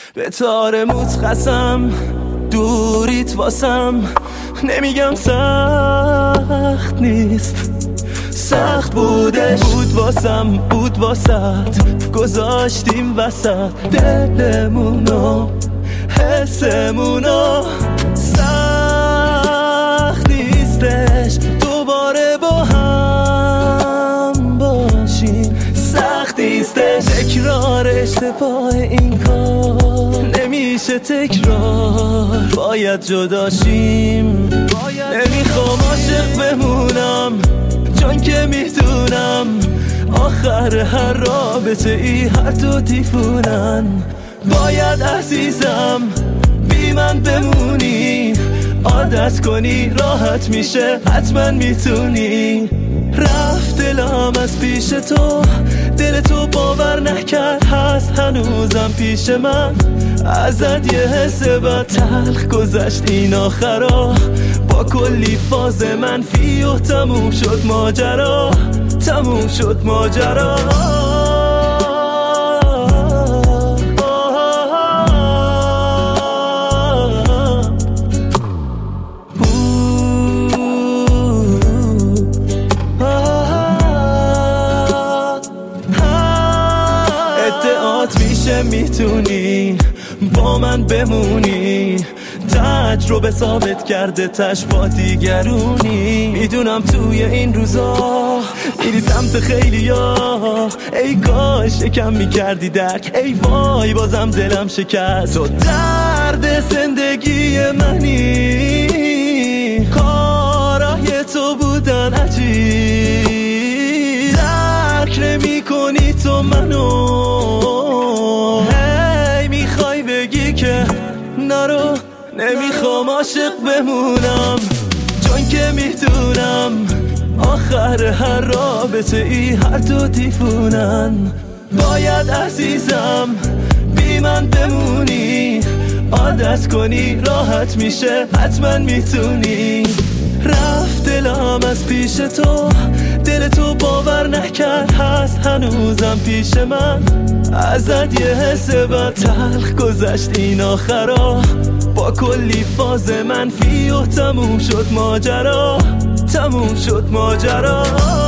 به تار متخصم دوریت واسم نمیگم سخت نیست، سخت بودش، بود واسم بود واسط، گذاشتیم وسط دلمونو حسمونو. سخت نیستش دوباره با هم باشیم، سخت نیستش تکرار اشتباه این کار نمیشه تکرار، باید جداشیم. نمیخوام عاشق بمونم چون که میدونم آخر هر رابطه ای هر دو دیفونن. باید عزیزم بی من بمونی، عادت کنی راحت میشه حتما میتونی. رفت دلم از پیش تو، دل تو باور نکرد هست هنوزم پیش من. ازت یه حس بد تلخ گذشت این آخرا، با کلی فاز منفی و تموم شد ماجرا، تموم شد ماجرا. ادعات میشه میتونی با من بمونی، تجربه ثابت کرده تش با دیگرونی. میدونم توی این روزا میری سمت خیلیا، ای کاش یکم میکردی درک، ای وای بازم دلم شکست. تو درد زندگی منی، کارای تو بودن عجیب، درک نمی کنی تو منو. هی میخوای بگی که نرو، نمیخوام عاشق بمونم چون که میدونم آخر هر رابطه ای هر دو دیفونن. باید عزیزم بی من بمونی، عادت کنی راحت میشه حتما میتونی. رفت دلم از پیش تو، دل تو باور نکرد هست هنوزم پیش من. ازت یه حس بد تلخ گذشت این آخرا، با کلی فاز منفی و تموم شد ماجرا، تموم شد ماجرا.